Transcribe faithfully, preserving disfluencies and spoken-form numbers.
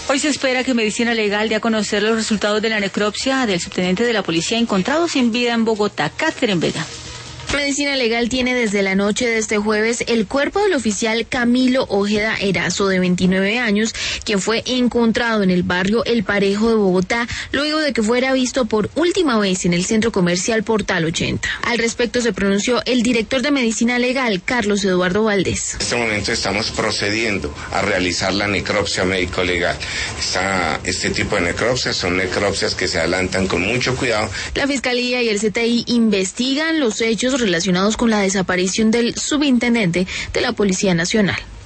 Hoy se espera que Medicina Legal dé a conocer los resultados de la necropsia del subteniente de la policía encontrado sin vida en Bogotá, Catherine Vega. Medicina Legal tiene desde la noche de este jueves el cuerpo del oficial Camilo Ojeda Erazo, de veintinueve años, quien fue encontrado en el barrio El Parejo de Bogotá, luego de que fuera visto por última vez en el centro comercial Portal ochenta. Al respecto se pronunció el director de Medicina Legal, Carlos Eduardo Valdés. En este momento estamos procediendo a realizar la necropsia médico-legal. Esta, este tipo de necropsias son necropsias que se adelantan con mucho cuidado. La Fiscalía y el C T I investigan los hechos relacionados con la desaparición del subintendente de la Policía Nacional.